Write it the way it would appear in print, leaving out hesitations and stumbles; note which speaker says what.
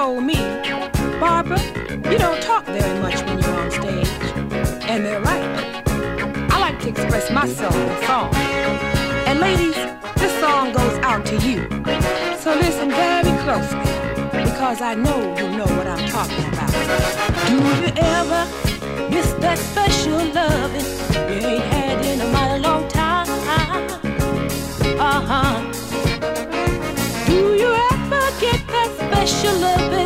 Speaker 1: told me, Barbara, you don't talk very much when you're on stage. And they're right. I like to express myself in song. And ladies, this song goes out to you. So listen very closely, because I know you know what I'm talking about. Do you ever miss that special loving you ain't had in a mighty long time? Uh-huh. Do you ever get that special loving